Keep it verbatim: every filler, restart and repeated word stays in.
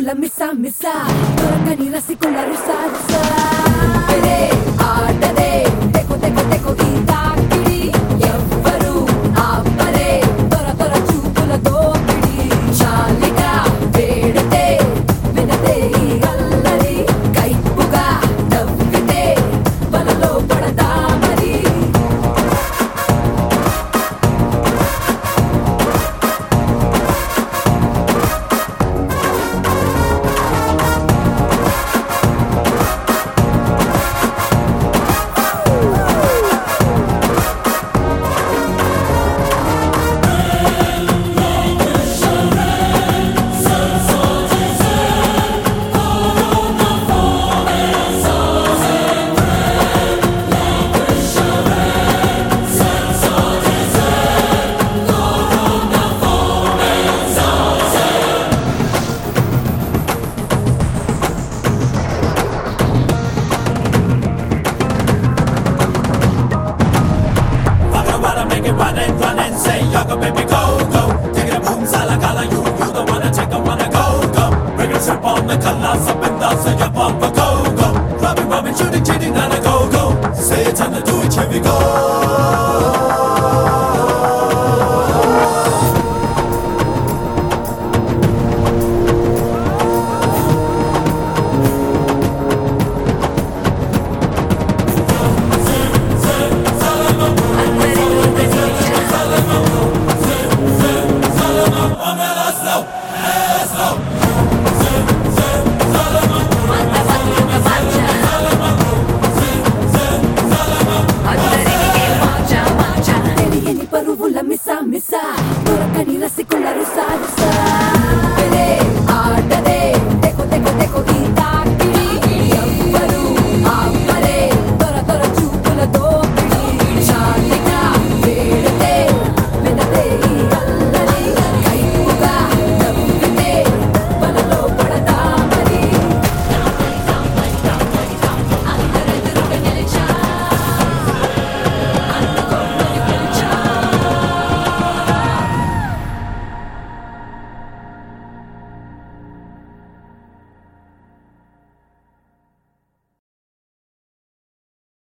సోకుల మిస్సా మిస్సా దొరకని రసికుల రుసా రుసా అరే ఆటదే తెకు తెకు తెకు ఈ తాకిడి ఎవ్వరు ఆపరే దొర దొర చూపుల దోపిడి చాలిగా వేడితే వినతే ఈ అల్లరి కైపుగా నవ్వితే వలలో పడదా మరి Make it run and run and say, Yaga baby, go, go. Take it a boom, sala, gala, you, you the one that take a wanna go, go. Bring it up on the colors up and down, say, up, up, go, go. Robbing, robbing, shooting, cheating, and a go, go. Say it and do it, here we go.